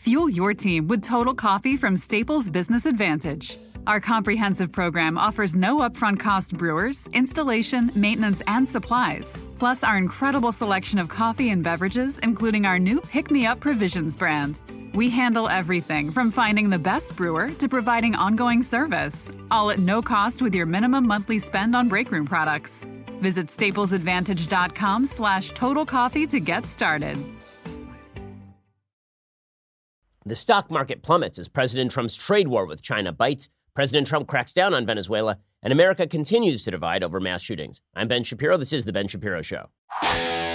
Fuel your team with Total Coffee from Staples Business Advantage. Our comprehensive program offers no upfront cost brewers, installation, maintenance, and supplies. Plus our incredible selection of coffee and beverages, including our new Pick Me Up Provisions brand. We handle everything from finding the best brewer to providing ongoing service, all at no cost with your minimum monthly spend on break room products. Visit staplesadvantage.com/Total Coffee to get started. The stock market plummets as President Trump's trade war with China bites, President Trump cracks down on Venezuela, and America continues to divide over mass shootings. I'm Ben Shapiro. This is The Ben Shapiro Show. All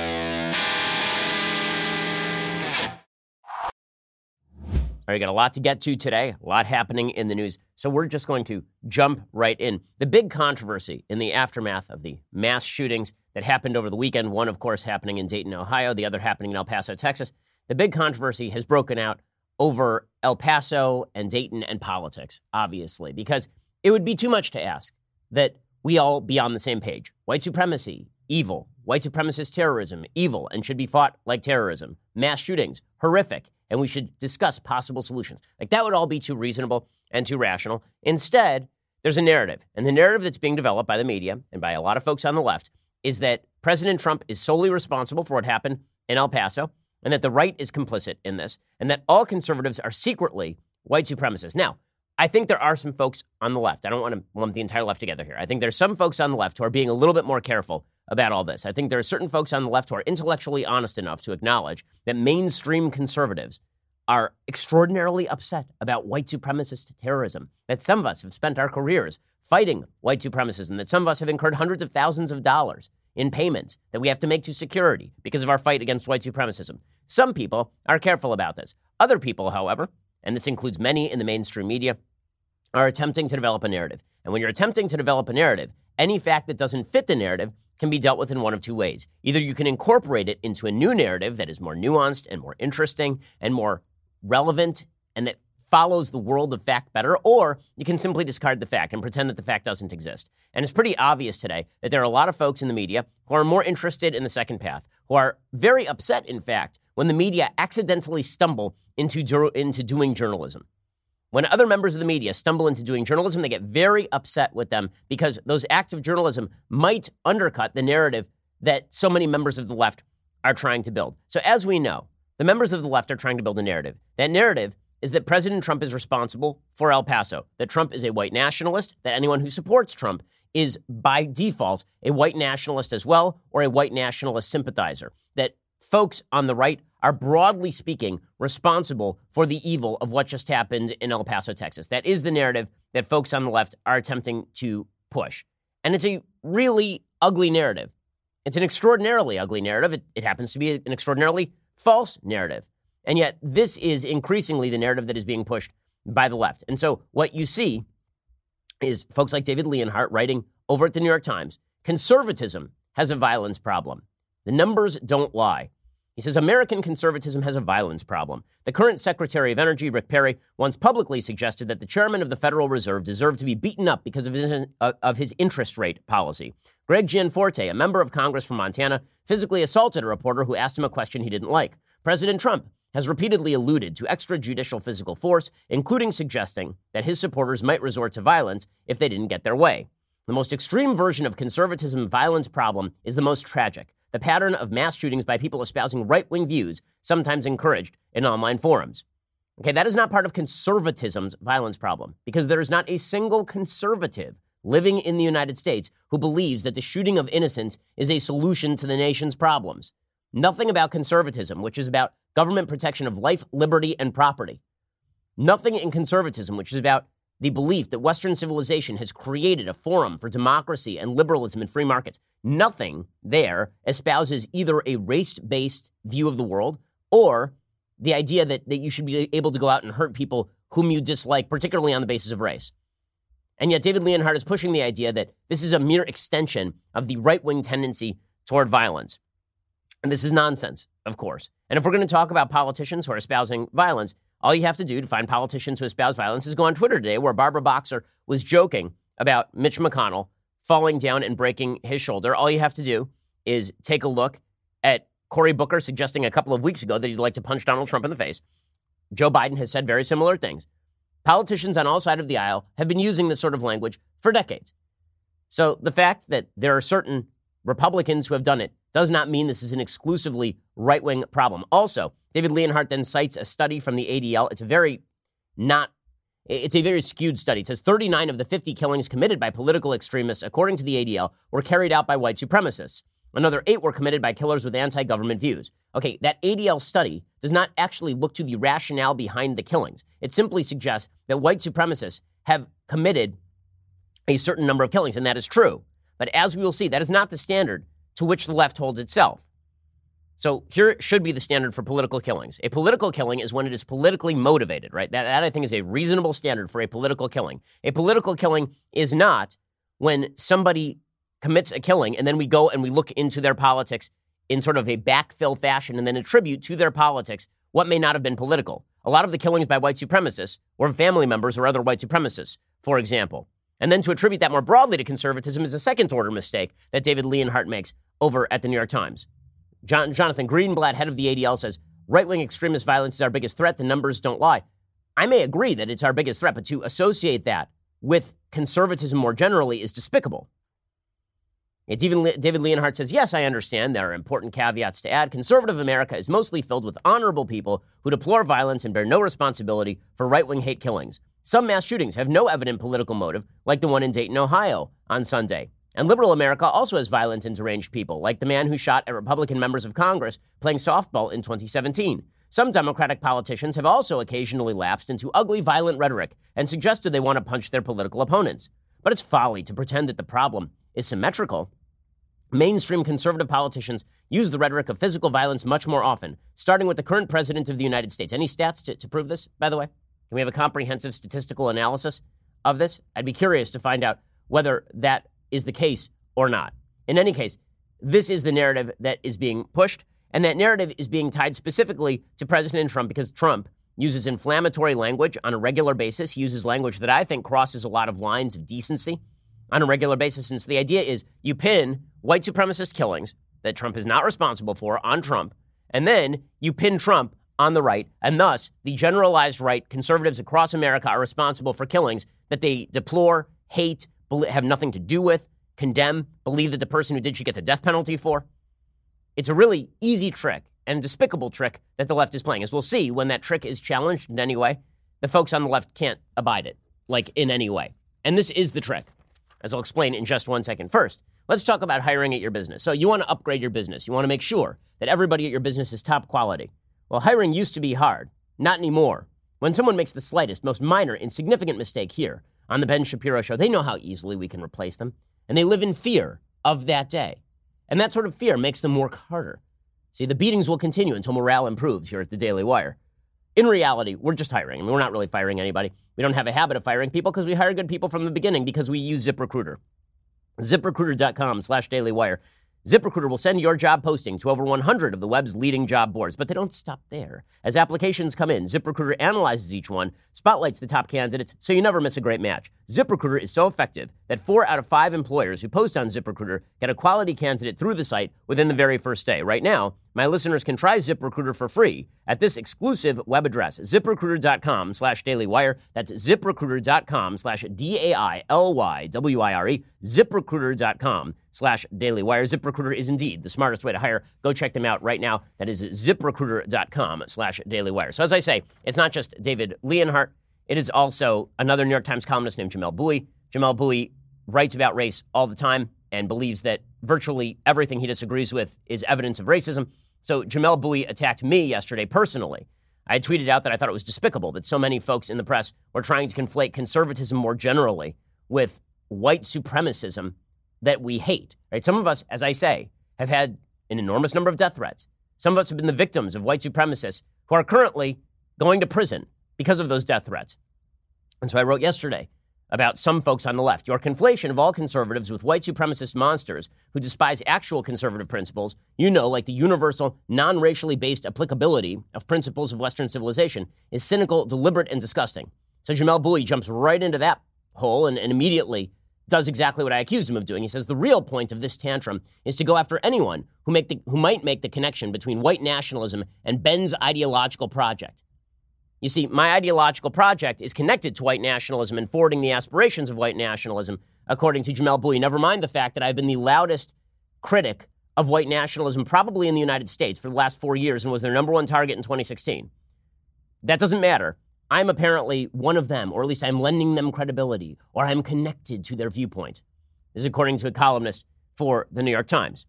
right, got a lot to get to today, a lot happening in the news, so we're just going to jump right in. The big controversy in the aftermath of the mass shootings that happened over the weekend, one, of course, happening in Dayton, Ohio, the other happening in El Paso, Texas. The big controversy has broken out over El Paso and Dayton and politics, obviously, because it would be too much to ask that we all be on the same page. White supremacy, evil. White supremacist terrorism, evil, and should be fought like terrorism. Mass shootings, horrific, and we should discuss possible solutions. Like, that would all be too reasonable and too rational. Instead, there's a narrative, and the narrative that's being developed by the media and by a lot of folks on the left is that President Trump is solely responsible for what happened in El Paso, and that the right is complicit in this, and that all conservatives are secretly white supremacists. Now, I think there are some folks on the left. I don't want to lump the entire left together here. I think there's some folks on the left who are being a little bit more careful about all this. I think there are certain folks on the left who are intellectually honest enough to acknowledge that mainstream conservatives are extraordinarily upset about white supremacist terrorism, that some of us have spent our careers fighting white supremacists, and that some of us have incurred hundreds of thousands of dollars in payments that we have to make to security because of our fight against white supremacism. Some people are careful about this. Other people, however, and this includes many in the mainstream media, are attempting to develop a narrative. And when you're attempting to develop a narrative, any fact that doesn't fit the narrative can be dealt with in one of two ways. Either you can incorporate it into a new narrative that is more nuanced and more interesting and more relevant and that follows the world of fact better, or you can simply discard the fact and pretend that the fact doesn't exist. And it's pretty obvious today that there are a lot of folks in the media who are more interested in the second path, who are very upset, in fact, when the media accidentally stumble into doing journalism. When other members of the media stumble into doing journalism, they get very upset with them because those acts of journalism might undercut the narrative that so many members of the left are trying to build. So as we know, the members of the left are trying to build a narrative. That narrative is that President Trump is responsible for El Paso, that Trump is a white nationalist, that anyone who supports Trump is by default a white nationalist as well, or a white nationalist sympathizer, that folks on the right are broadly speaking responsible for the evil of what just happened in El Paso, Texas. That is the narrative that folks on the left are attempting to push. And it's a really ugly narrative. It's an extraordinarily ugly narrative. It happens to be an extraordinarily false narrative. And yet this is increasingly the narrative that is being pushed by the left. And so what you see is folks like David Leonhardt writing over at the New York Times, conservatism has a violence problem. The numbers don't lie. He says, American conservatism has a violence problem. The current Secretary of Energy, Rick Perry, once publicly suggested that the chairman of the Federal Reserve deserved to be beaten up because of his interest rate policy. Greg Gianforte, a member of Congress from Montana, physically assaulted a reporter who asked him a question he didn't like. President Trump has repeatedly alluded to extrajudicial physical force, including suggesting that his supporters might resort to violence if they didn't get their way. The most extreme version of conservatism's violence problem is the most tragic. The pattern of mass shootings by people espousing right-wing views, sometimes encouraged in online forums. Okay, that is not part of conservatism's violence problem, because there is not a single conservative living in the United States who believes that the shooting of innocents is a solution to the nation's problems. Nothing about conservatism, which is about government protection of life, liberty, and property. Nothing in conservatism, which is about the belief that Western civilization has created a forum for democracy and liberalism and free markets. Nothing there espouses either a race-based view of the world or the idea that you should be able to go out and hurt people whom you dislike, particularly on the basis of race. And yet David Leonhardt is pushing the idea that this is a mere extension of the right-wing tendency toward violence. And this is nonsense, of course. And if we're going to talk about politicians who are espousing violence, all you have to do to find politicians who espouse violence is go on Twitter today, where Barbara Boxer was joking about Mitch McConnell falling down and breaking his shoulder. All you have to do is take a look at Cory Booker suggesting a couple of weeks ago that he'd like to punch Donald Trump in the face. Joe Biden has said very similar things. Politicians on all sides of the aisle have been using this sort of language for decades. So the fact that there are certain Republicans who have done it does not mean this is an exclusively right-wing problem. Also, David Leonhardt then cites a study from the ADL. It's a very skewed study. It says 39 of the 50 killings committed by political extremists, according to the ADL, were carried out by white supremacists. Another 8 were committed by killers with anti-government views. Okay, that ADL study does not actually look to the rationale behind the killings. It simply suggests that white supremacists have committed a certain number of killings, and that is true. But as we will see, that is not the standard to which the left holds itself. So here should be the standard for political killings. A political killing is when it is politically motivated, right? That I think is a reasonable standard for a political killing. A political killing is not when somebody commits a killing and then we go and we look into their politics in sort of a backfill fashion and then attribute to their politics what may not have been political. A lot of the killings by white supremacists were family members or other white supremacists, for example. And then to attribute that more broadly to conservatism is a second-order mistake that David Leonhardt makes over at the New York Times. Jonathan Greenblatt, head of the ADL, says, right-wing extremist violence is our biggest threat. The numbers don't lie. I may agree that it's our biggest threat, but to associate that with conservatism more generally is despicable. It's even David Leonhardt says, yes, I understand there are important caveats to add. Conservative America is mostly filled with honorable people who deplore violence and bear no responsibility for right-wing hate killings. Some mass shootings have no evident political motive, like the one in Dayton, Ohio, on Sunday. And liberal America also has violent and deranged people, like the man who shot at Republican members of Congress playing softball in 2017. Some Democratic politicians have also occasionally lapsed into ugly, violent rhetoric and suggested they want to punch their political opponents. But it's folly to pretend that the problem is symmetrical. Mainstream conservative politicians use the rhetoric of physical violence much more often, starting with the current president of the United States. Any stats to prove this, by the way? Can we have a comprehensive statistical analysis of this? I'd be curious to find out whether that is the case or not. In any case, this is the narrative that is being pushed, and that narrative is being tied specifically to President Trump because Trump uses inflammatory language on a regular basis. He uses language that I think crosses a lot of lines of decency on a regular basis. And so the idea is you pin white supremacist killings that Trump is not responsible for on Trump, and then you pin Trump on the right, and thus the generalized right, conservatives across America are responsible for killings that they deplore, hate, have nothing to do with, condemn, believe that the person who did should get the death penalty for. It's a really easy trick and despicable trick that the left is playing. As we'll see, when that trick is challenged in any way, the folks on the left can't abide it, like in any way. And this is the trick, as I'll explain in just 1 second. First, let's talk about hiring at your business. So you want to upgrade your business. You want to make sure that everybody at your business is top quality. Well, hiring used to be hard. Not anymore. When someone makes the slightest, most minor, insignificant mistake here on the Ben Shapiro Show, they know how easily we can replace them. And they live in fear of that day. And that sort of fear makes them work harder. See, the beatings will continue until morale improves here at the Daily Wire. In reality, we're just hiring. I mean, we're not really firing anybody. We don't have a habit of firing people because we hire good people from the beginning because we use ZipRecruiter. ZipRecruiter.com/dailywire. ZipRecruiter will send your job posting to over 100 of the web's leading job boards, but they don't stop there. As applications come in, ZipRecruiter analyzes each one, spotlights the top candidates, so you never miss a great match. ZipRecruiter is so effective that 4 out of 5 employers who post on ZipRecruiter get a quality candidate through the site within the very first day. Right now, my listeners can try ZipRecruiter for free at this exclusive web address, ZipRecruiter.com/dailywire. That's ZipRecruiter.com/DAILYWIRE. ZipRecruiter.com/dailywire. ZipRecruiter is indeed the smartest way to hire. Go check them out right now. That is ZipRecruiter.com/dailywire. So as I say, it's not just David Leonhardt. It is also another New York Times columnist named Jamelle Bouie. Jamelle Bouie writes about race all the time and believes that virtually everything he disagrees with is evidence of racism. So Jamelle Bouie attacked me yesterday personally. I tweeted out that I thought it was despicable that so many folks in the press were trying to conflate conservatism more generally with white supremacism that we hate. Right? Some of us, as I say, have had an enormous number of death threats. Some of us have been the victims of white supremacists who are currently going to prison because of those death threats. And so I wrote yesterday about some folks on the left. Your conflation of all conservatives with white supremacist monsters who despise actual conservative principles, like the universal, non-racially based applicability of principles of Western civilization, is cynical, deliberate, and disgusting. So Jamelle Bouie jumps right into that hole and immediately does exactly what I accused him of doing. He says the real point of this tantrum is to go after anyone who might make the connection between white nationalism and Ben's ideological project. You see, my ideological project is connected to white nationalism and forwarding the aspirations of white nationalism, according to Jamel Bouie. Never mind the fact that I've been the loudest critic of white nationalism probably in the United States for the last 4 years and was their number one target in 2016. That doesn't matter. I'm apparently one of them, or at least I'm lending them credibility, or I'm connected to their viewpoint. This is according to a columnist for the New York Times.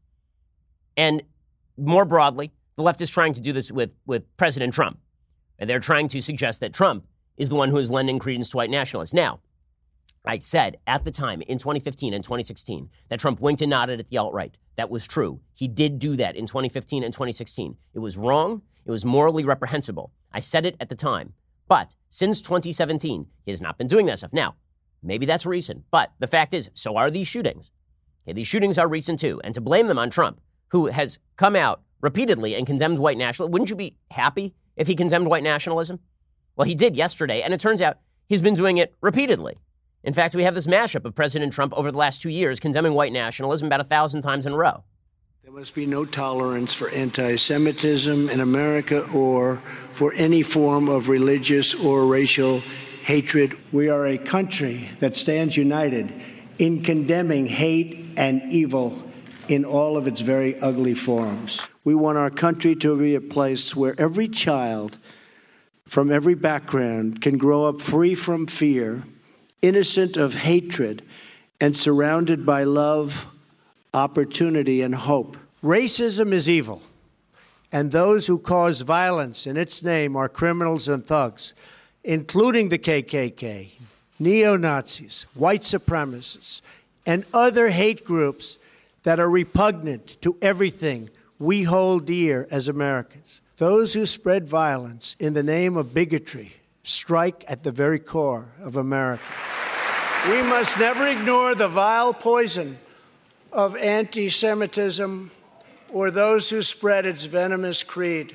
And more broadly, the left is trying to do this with President Trump. And they're trying to suggest that Trump is the one who is lending credence to white nationalists. Now, I said at the time in 2015 and 2016 that Trump winked and nodded at the alt-right. That was true. He did do that in 2015 and 2016. It was wrong. It was morally reprehensible. I said it at the time. But since 2017, he has not been doing that stuff. Now, maybe that's recent. But the fact is, so are these shootings. Okay, these shootings are recent too. And to blame them on Trump, who has come out repeatedly and condemned white nationalism, wouldn't you be happy if he condemned white nationalism? Well, he did yesterday, and it turns out he's been doing it repeatedly. In fact, we have this mashup of President Trump over the last 2 years condemning white nationalism about 1,000 times in a row. There must be no tolerance for anti-Semitism in America or for any form of religious or racial hatred. We are a country that stands united in condemning hate and evil in all of its very ugly forms. We want our country to be a place where every child from every background can grow up free from fear, innocent of hatred, and surrounded by love, opportunity, and hope. Racism is evil, and those who cause violence in its name are criminals and thugs, including the KKK, neo-Nazis, white supremacists, and other hate groups that are repugnant to everything we hold dear as Americans. Those who spread violence in the name of bigotry strike at the very core of America. We must never ignore the vile poison of anti-Semitism or those who spread its venomous creed.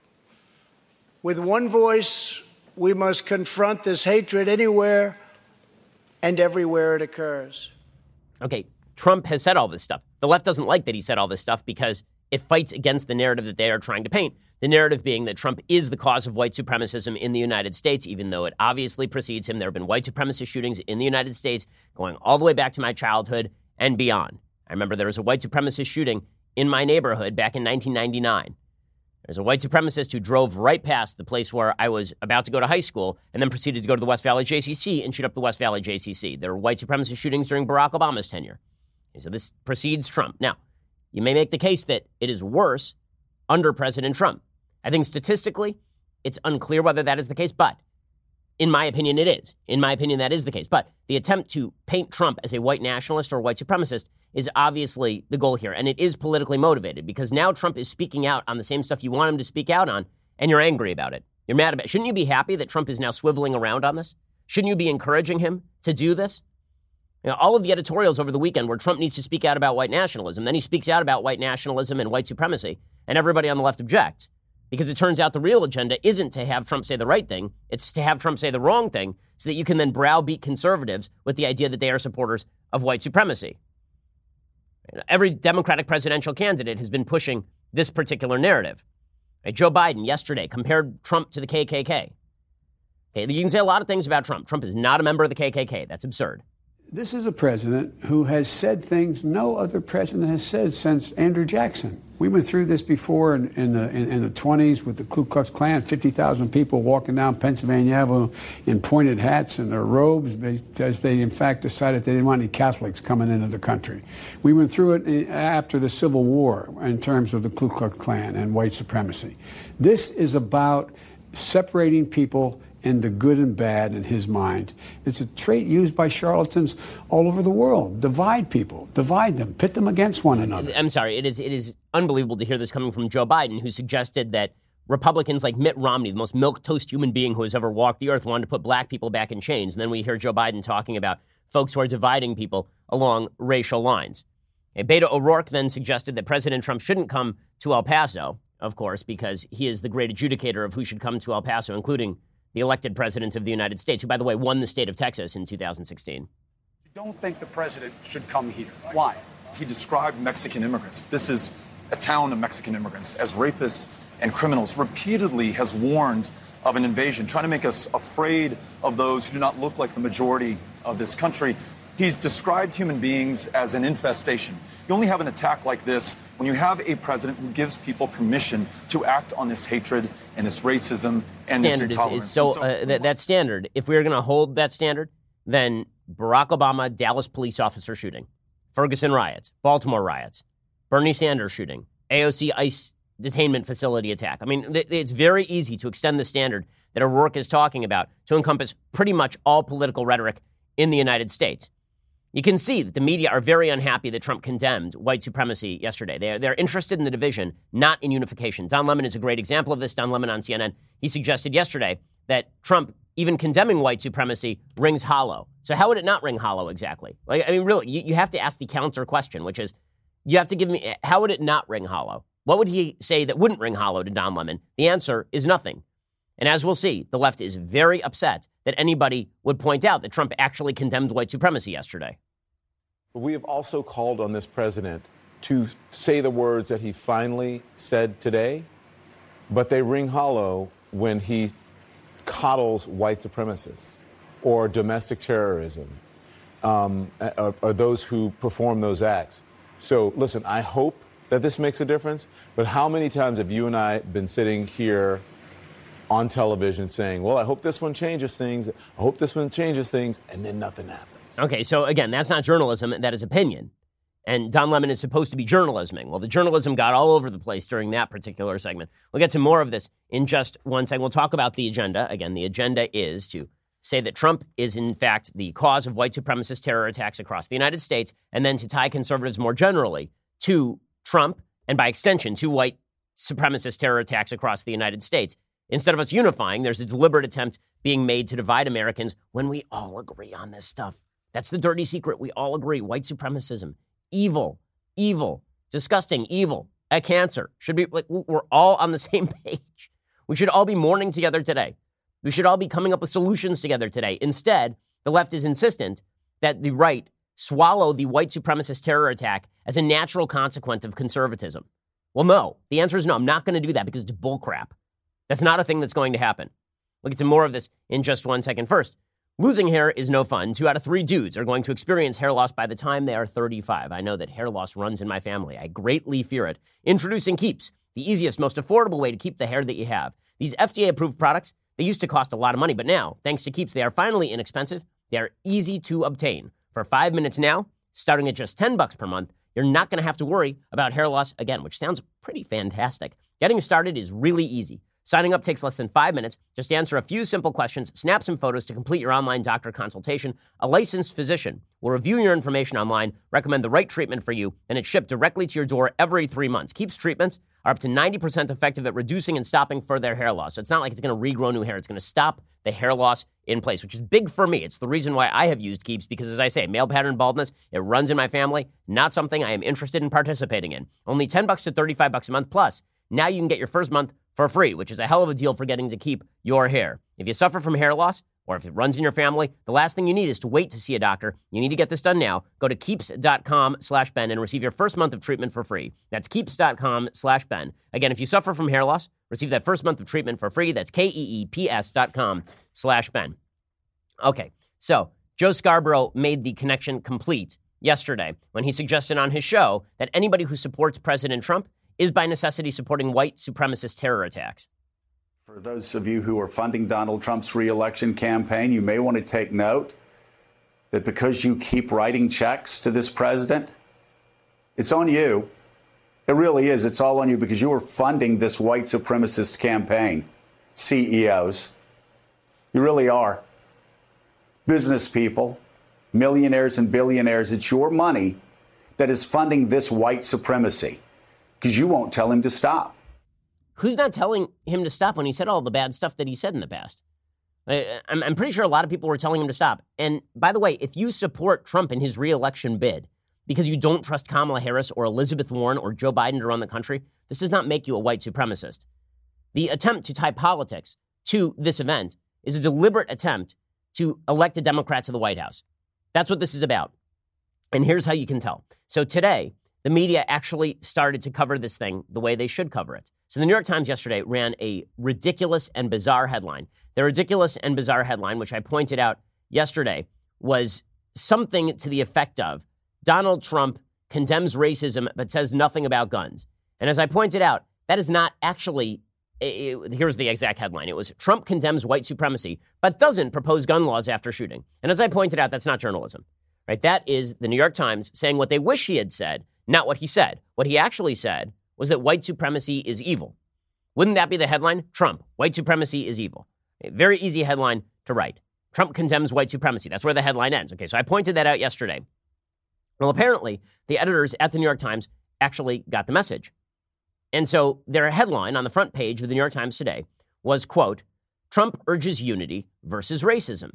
With one voice, we must confront this hatred anywhere and everywhere it occurs. Okay, Trump has said all this stuff. The left doesn't like that he said all this stuff because it fights against the narrative that they are trying to paint. The narrative being that Trump is the cause of white supremacism in the United States, even though it obviously precedes him. There have been white supremacist shootings in the United States going all the way back to my childhood and beyond. I remember there was a white supremacist shooting in my neighborhood back in 1999. There's a white supremacist who drove right past the place where I was about to go to high school and then proceeded to go to the West Valley JCC and shoot up the West Valley JCC. There were white supremacist shootings during Barack Obama's tenure. So this precedes Trump. Now, you may make the case that it is worse under President Trump. I think statistically, it's unclear whether that is the case, but in my opinion, it is. In my opinion, that is the case. But the attempt to paint Trump as a white nationalist or white supremacist is obviously the goal here, and it is politically motivated because now Trump is speaking out on the same stuff you want him to speak out on, and you're angry about it. You're mad about it. Shouldn't you be happy that Trump is now swiveling around on this? Shouldn't you be encouraging him to do this? You know, all of the editorials over the weekend where Trump needs to speak out about white nationalism, then he speaks out about white nationalism and white supremacy, and everybody on the left objects. Because it turns out the real agenda isn't to have Trump say the right thing, it's to have Trump say the wrong thing so that you can then browbeat conservatives with the idea that they are supporters of white supremacy. Every Democratic presidential candidate has been pushing this particular narrative. Joe Biden yesterday compared Trump to the KKK. Okay, you can say a lot of things about Trump. Trump is not a member of the KKK. That's absurd. This is a president who has said things no other president has said since Andrew Jackson. We went through this before in the 20s with the Ku Klux Klan, 50,000 people walking down Pennsylvania Avenue in pointed hats and their robes because they, in fact, decided they didn't want any Catholics coming into the country. We went through it after the Civil War in terms of the Ku Klux Klan and white supremacy. This is about separating people and the good and bad in his mind. It's a trait used by charlatans all over the world. Divide people, divide them, pit them against one another. I'm sorry, it is unbelievable to hear this coming from Joe Biden, who suggested that Republicans like Mitt Romney, the most milquetoast human being who has ever walked the earth, wanted to put black people back in chains. And then we hear Joe Biden talking about folks who are dividing people along racial lines. Beto O'Rourke then suggested that President Trump shouldn't come to El Paso, of course, because he is the great adjudicator of who should come to El Paso, including the elected president of the United States, who, by the way, won the state of Texas in 2016. You don't think the president should come here. Why? He described Mexican immigrants. This is a town of Mexican immigrants as rapists and criminals. Repeatedly has warned of an invasion, trying to make us afraid of those who do not look like the majority of this country. He's described human beings as an infestation. You only have an attack like this when you have a president who gives people permission to act on this hatred and this racism and this intolerance. That standard, if we were going to hold that standard, then Barack Obama, Dallas police officer shooting, Ferguson riots, Baltimore riots, Bernie Sanders shooting, AOC ICE detainment facility attack. I mean, it's very easy to extend the standard that O'Rourke is talking about to encompass pretty much all political rhetoric in the United States. You can see that the media are very unhappy that Trump condemned white supremacy yesterday. They're interested in the division, not in unification. Don Lemon is a great example of this. Don Lemon on CNN, he suggested yesterday that Trump, even condemning white supremacy, rings hollow. So how would it not ring hollow exactly? Like, I mean, really, you have to ask the counter question, which is, you have to give me, how would it not ring hollow? What would he say that wouldn't ring hollow to Don Lemon? The answer is nothing. And as we'll see, the left is very upset that anybody would point out that Trump actually condemned white supremacy yesterday. We have also called on this president to say the words that he finally said today, but they ring hollow when he coddles white supremacists or domestic terrorism or those who perform those acts. So, listen, I hope that this makes a difference, but how many times have you and I been sitting here on television saying, well, I hope this one changes things, I hope this one changes things, and then nothing happens. Okay, so again, that's not journalism, that is opinion. And Don Lemon is supposed to be journalisming. Well, the journalism got all over the place during that particular segment. We'll get to more of this in just one second. We'll talk about the agenda. Again, the agenda is to say that Trump is, in fact, the cause of white supremacist terror attacks across the United States, and then to tie conservatives more generally to Trump, and by extension, to white supremacist terror attacks across the United States. Instead of us unifying, there's a deliberate attempt being made to divide Americans when we all agree on this stuff. That's the dirty secret. We all agree. White supremacism, evil, disgusting, evil, a cancer. Should be like we're all on the same page. We should all be mourning together today. We should all be coming up with solutions together today. Instead, the left is insistent that the right swallow the white supremacist terror attack as a natural consequence of conservatism. Well, no. The answer is no. I'm not going to do that because it's bullcrap. That's not a thing that's going to happen. We'll get to more of this in just one second. First, losing hair is no fun. 2 out of 3 dudes are going to experience hair loss by the time they are 35. I know that hair loss runs in my family. I greatly fear it. Introducing Keeps, the easiest, most affordable way to keep the hair that you have. These FDA-approved products, they used to cost a lot of money, but now, thanks to Keeps, they are finally inexpensive. They are easy to obtain. For 5 minutes now, starting at just $10 per month, you're not going to have to worry about hair loss again, which sounds pretty fantastic. Getting started is really easy. Signing up takes less than 5 minutes. Just answer a few simple questions, snap some photos to complete your online doctor consultation. A licensed physician will review your information online, recommend the right treatment for you, and it's shipped directly to your door every 3 months. Keeps treatments are up to 90% effective at reducing and stopping further hair loss. So it's not like it's going to regrow new hair. It's going to stop the hair loss in place, which is big for me. It's the reason why I have used Keeps because, as I say, male pattern baldness, it runs in my family, not something I am interested in participating in. Only $10 to $35 a month. Plus, now you can get your first month for free, which is a hell of a deal for getting to keep your hair. If you suffer from hair loss, or if it runs in your family, the last thing you need is to wait to see a doctor. You need to get this done now. Go to keeps.com/Ben and receive your first month of treatment for free. That's keeps.com/Ben. Again, if you suffer from hair loss, receive that first month of treatment for free. That's keeps.com/Ben. Okay, so Joe Scarborough made the connection complete yesterday when he suggested on his show that anybody who supports President Trump is by necessity supporting white supremacist terror attacks. For those of you who are funding Donald Trump's reelection campaign, you may want to take note that because you keep writing checks to this president, it's on you. It really is. It's all on you because you are funding this white supremacist campaign. CEOs. You really are. Business people, millionaires and billionaires, it's your money that is funding this white supremacy because you won't tell him to stop. Who's not telling him to stop when he said all the bad stuff that he said in the past? I'm pretty sure a lot of people were telling him to stop. And by the way, if you support Trump in his reelection bid because you don't trust Kamala Harris or Elizabeth Warren or Joe Biden to run the country, this does not make you a white supremacist. The attempt to tie politics to this event is a deliberate attempt to elect a Democrat to the White House. That's what this is about. And here's how you can tell. So today, the media actually started to cover this thing the way they should cover it. So the New York Times yesterday ran a ridiculous and bizarre headline. The ridiculous and bizarre headline, which I pointed out yesterday, was something to the effect of Donald Trump condemns racism but says nothing about guns. And as I pointed out, that is not actually, here's the exact headline. It was Trump condemns white supremacy but doesn't propose gun laws after shooting. And as I pointed out, that's not journalism, right? That is the New York Times saying what they wish he had said, not what he said. What he actually said was that white supremacy is evil. Wouldn't that be the headline? Trump, white supremacy is evil. A very easy headline to write. Trump condemns white supremacy. That's where the headline ends. Okay, so I pointed that out yesterday. Well, apparently, the editors at the New York Times actually got the message. And so their headline on the front page of the New York Times today was, quote, Trump urges unity versus racism.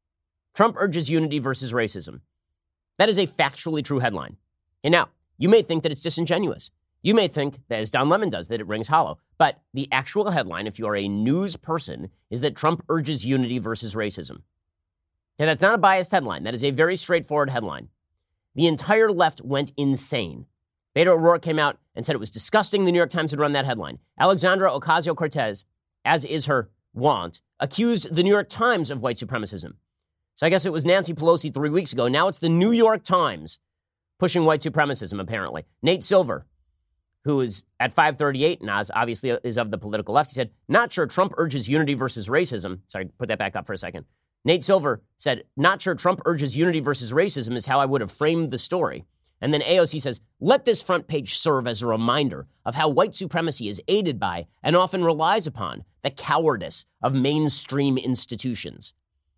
Trump urges unity versus racism. That is a factually true headline. And now, you may think that it's disingenuous. You may think that, as Don Lemon does, that it rings hollow. But the actual headline, if you are a news person, is that Trump urges unity versus racism. And that's not a biased headline. That is a very straightforward headline. The entire left went insane. Beto O'Rourke came out and said it was disgusting the New York Times had run that headline. Alexandra Ocasio-Cortez, as is her wont, accused the New York Times of white supremacism. So I guess it was Nancy Pelosi 3 weeks ago. Now it's the New York Times pushing white supremacism, apparently. Nate Silver, who is at 538 and obviously is of the political left, he said, not sure Trump urges unity versus racism. Sorry, put that back up for a second. Nate Silver said, not sure Trump urges unity versus racism is how I would have framed the story. And then AOC says, let this front page serve as a reminder of how white supremacy is aided by and often relies upon the cowardice of mainstream institutions.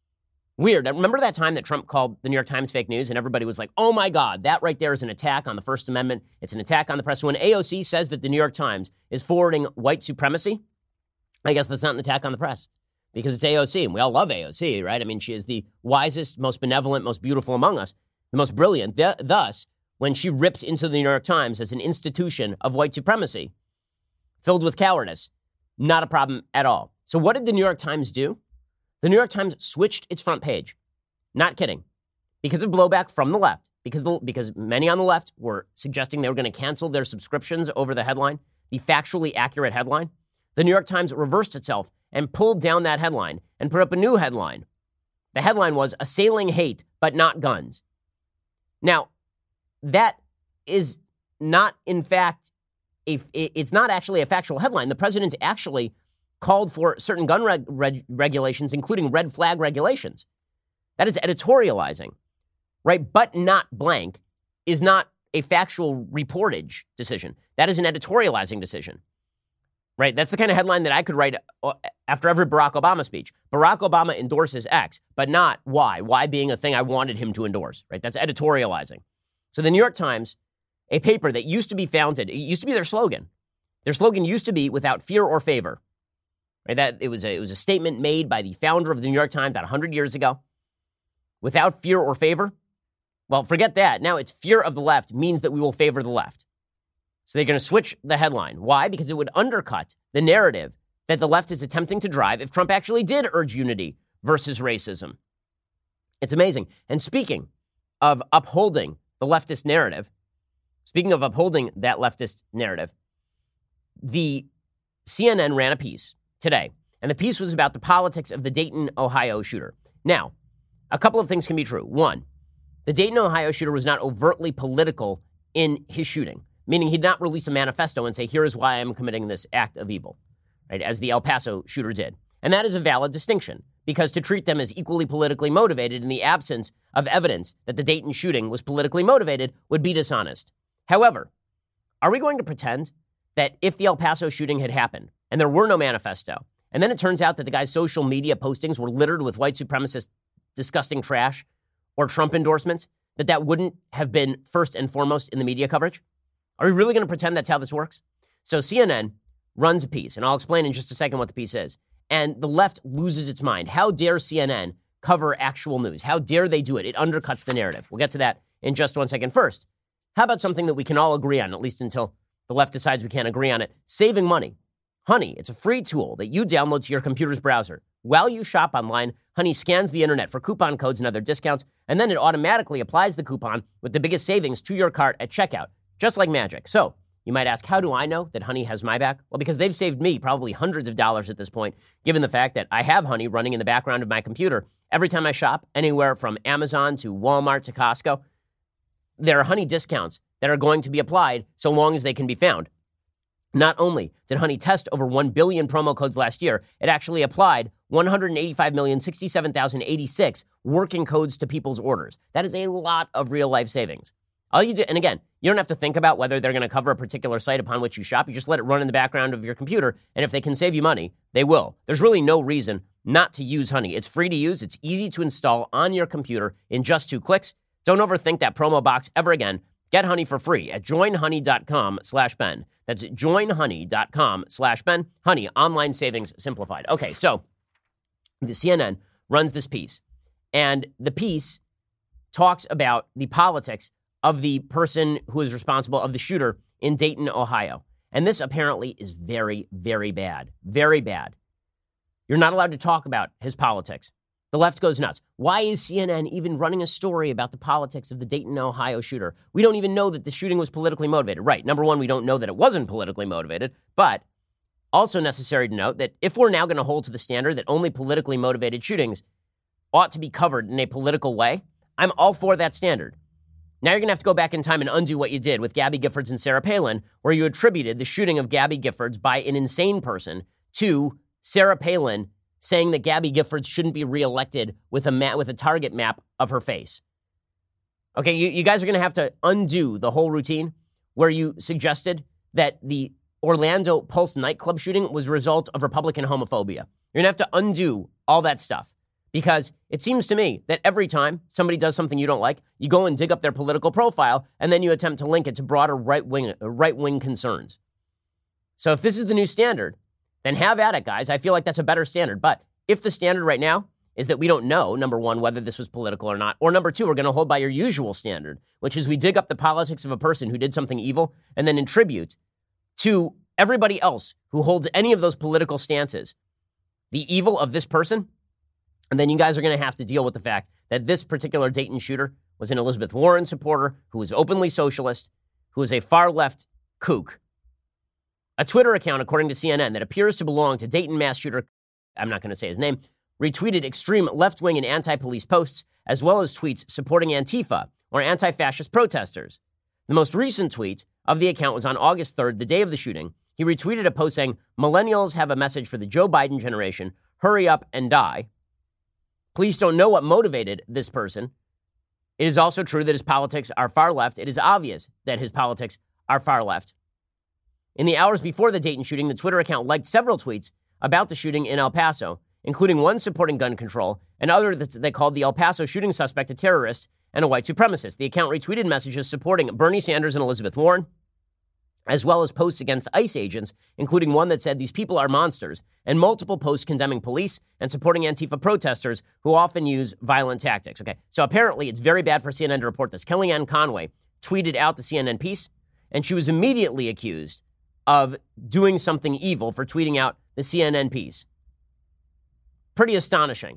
Weird. Remember that time that Trump called the New York Times fake news and everybody was like, oh my God, that right there is an attack on the First Amendment. It's an attack on the press. So when AOC says that the New York Times is forwarding white supremacy, I guess that's not an attack on the press because it's AOC. And we all love AOC, right? I mean, she is the wisest, most benevolent, most beautiful among us, the most brilliant. Thus, when she rips into the New York Times as an institution of white supremacy filled with cowardice, not a problem at all. So what did the New York Times do? The New York Times switched its front page. Not kidding. Because of blowback from the left. Because many on the left were suggesting they were going to cancel their subscriptions over the headline, the factually accurate headline. The New York Times reversed itself and pulled down that headline and put up a new headline. The headline was Assailing Hate, but Not Guns. Now, that is not, in fact, it's not actually a factual headline. The president actually called for certain gun regulations, including red flag regulations. That is editorializing, right? But not blank is not a factual reportage decision. That is an editorializing decision, right? That's the kind of headline that I could write after every Barack Obama speech. Barack Obama endorses X, but not Y. Y being a thing I wanted him to endorse, right? That's editorializing. So the New York Times, a paper that used to be founded, it used to be their slogan. Their slogan used to be without fear or favor. Right? That it was a statement made by the founder of the New York Times about 100 years ago. Without fear or favor? Well, forget that. Now it's fear of the left means that we will favor the left. So they're going to switch the headline. Why? Because it would undercut the narrative that the left is attempting to drive if Trump actually did urge unity versus racism. It's amazing. And speaking of upholding the leftist narrative, speaking of upholding that leftist narrative, the CNN ran a piece today, and the piece was about the politics of the Dayton, Ohio shooter. Now, a couple of things can be true. One, the Dayton, Ohio shooter was not overtly political in his shooting, meaning he did not release a manifesto and say, here is why I'm committing this act of evil, right, as the El Paso shooter did. And that is a valid distinction, because to treat them as equally politically motivated in the absence of evidence that the Dayton shooting was politically motivated would be dishonest. However, are we going to pretend that if the El Paso shooting had happened and there were no manifesto, and then it turns out that the guy's social media postings were littered with white supremacist disgusting trash or Trump endorsements, that wouldn't have been first and foremost in the media coverage? Are we really going to pretend that's how this works? So CNN runs a piece, and I'll explain in just a second what the piece is. And the left loses its mind. How dare CNN cover actual news? How dare they do it? It undercuts the narrative. We'll get to that in just 1 second. First, how about something that we can all agree on, at least until the left decides we can't agree on it? Saving money. Honey, it's a free tool that you download to your computer's browser. While you shop online, Honey scans the internet for coupon codes and other discounts, and then it automatically applies the coupon with the biggest savings to your cart at checkout, just like magic. So You might ask, how do I know that Honey has my back? Well, because they've saved me probably hundreds of dollars at this point, given the fact that I have Honey running in the background of my computer. Every time I shop, anywhere from Amazon to Walmart to Costco, there are Honey discounts that are going to be applied so long as they can be found. Not only did Honey test over 1 billion promo codes last year, it actually applied 185,067,086 working codes to people's orders. That is a lot of real-life savings. All you do, and again, you don't have to think about whether they're going to cover a particular site upon which you shop. You just let it run in the background of your computer, and if they can save you money, they will. There's really no reason not to use Honey. It's free to use. It's easy to install on your computer in just 2 clicks. Don't overthink that promo box ever again. Get Honey for free at joinhoney.com/Ben. That's joinhoney.com/Ben. Honey, online savings simplified. Okay, so the CNN runs this piece, and the piece talks about the politics of the person who is responsible, of the shooter in Dayton, Ohio. And this apparently is very, very bad. Very bad. You're not allowed to talk about his politics. The left goes nuts. Why is CNN even running a story about the politics of the Dayton, Ohio shooter? We don't even know that the shooting was politically motivated. Right. Number one, we don't know that it wasn't politically motivated. But also necessary to note that if we're now going to hold to the standard that only politically motivated shootings ought to be covered in a political way, I'm all for that standard. Now you're going to have to go back in time and undo what you did with Gabby Giffords and Sarah Palin, where you attributed the shooting of Gabby Giffords by an insane person to Sarah Palin saying that Gabby Giffords shouldn't be reelected with a target map of her face. Okay, you guys are going to have to undo the whole routine where you suggested that the Orlando Pulse nightclub shooting was a result of Republican homophobia. You're going to have to undo all that stuff because it seems to me that every time somebody does something you don't like, you go and dig up their political profile and then you attempt to link it to broader right-wing concerns. So if this is the new standard, then have at it, guys. I feel like that's a better standard. But if the standard right now is that we don't know, number one, whether this was political or not, or number two, we're going to hold by your usual standard, which is we dig up the politics of a person who did something evil and then attribute to everybody else who holds any of those political stances the evil of this person, and then you guys are going to have to deal with the fact that this particular Dayton shooter was an Elizabeth Warren supporter who was openly socialist, who was a far-left kook. A Twitter account, according to CNN, that appears to belong to Dayton mass shooter, I'm not going to say his name, retweeted extreme left-wing and anti-police posts, as well as tweets supporting Antifa or anti-fascist protesters. The most recent tweet of the account was on August 3rd, the day of the shooting. He retweeted a post saying, "Millennials have a message for the Joe Biden generation. Hurry up and die." Police don't know what motivated this person. It is also true that his politics are far left. It is obvious that his politics are far left. In the hours before the Dayton shooting, the Twitter account liked several tweets about the shooting in El Paso, including one supporting gun control and other that they called the El Paso shooting suspect a terrorist and a white supremacist. The account retweeted messages supporting Bernie Sanders and Elizabeth Warren, as well as posts against ICE agents, including one that said these people are monsters, and multiple posts condemning police and supporting Antifa protesters who often use violent tactics. Okay, so apparently it's very bad for CNN to report this. Kellyanne Conway tweeted out the CNN piece, and she was immediately accused of doing something evil for tweeting out the CNN piece. Pretty astonishing.